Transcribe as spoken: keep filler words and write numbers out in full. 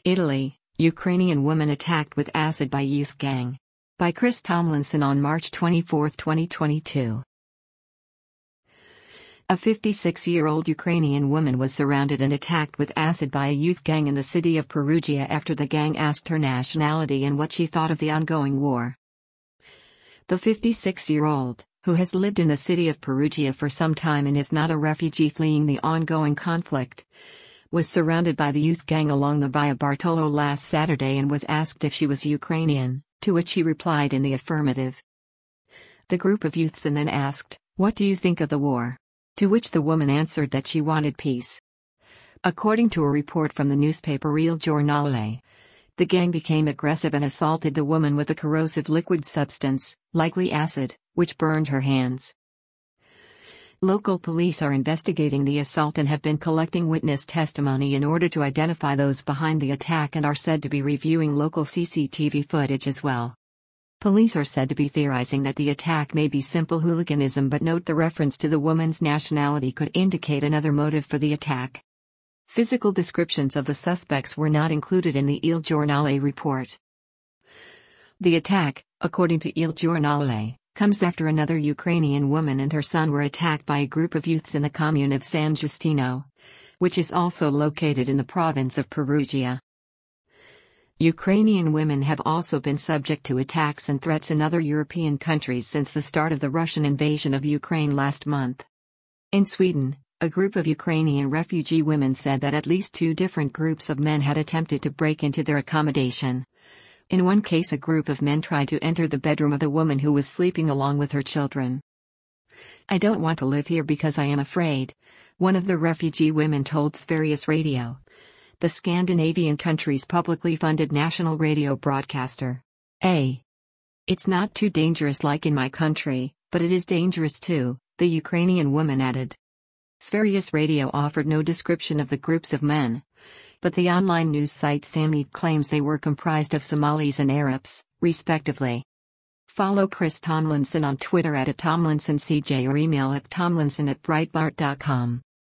Italy, Ukrainian woman attacked with acid by youth gang. By Chris Tomlinson on March twenty-fourth, twenty twenty-two. A fifty-six-year-old Ukrainian woman was surrounded and attacked with acid by a youth gang in the city of Perugia after the gang asked her nationality and what she thought of the ongoing war. The fifty-six-year-old, who has lived in the city of Perugia for some time and is not a refugee fleeing the ongoing conflict, was surrounded by the youth gang along the Via Bartolo last Saturday and was asked if she was Ukrainian, to which she replied in the affirmative. The group of youths then asked, "What do you think of the war?" To which the woman answered that she wanted peace. According to a report from the newspaper Il Giornale, the gang became aggressive and assaulted the woman with a corrosive liquid substance, likely acid, which burned her hands. Local police are investigating the assault and have been collecting witness testimony in order to identify those behind the attack and are said to be reviewing local C C T V footage as well. Police are said to be theorizing that the attack may be simple hooliganism, but note the reference to the woman's nationality could indicate another motive for the attack. Physical descriptions of the suspects were not included in the Il Giornale report. The attack, according to Il Giornale, comes after another Ukrainian woman and her son were attacked by a group of youths in the commune of San Giustino, which is also located in the province of Perugia. Ukrainian women have also been subject to attacks and threats in other European countries since the start of the Russian invasion of Ukraine last month. In Sweden, a group of Ukrainian refugee women said that at least two different groups of men had attempted to break into their accommodation. In one case, a group of men tried to enter the bedroom of a woman who was sleeping along with her children. "I don't want to live here because I am afraid," one of the refugee women told Sveriges Radio, the Scandinavian country's publicly funded national radio broadcaster. A. "It's not too dangerous like in my country, but it is dangerous too," the Ukrainian woman added. Sveriges Radio offered no description of the groups of men, but the online news site Samnit claims they were comprised of Somalis and Arabs, respectively. Follow Chris Tomlinson on Twitter at Tomlinson C J or email at tomlinson at breitbart dot com.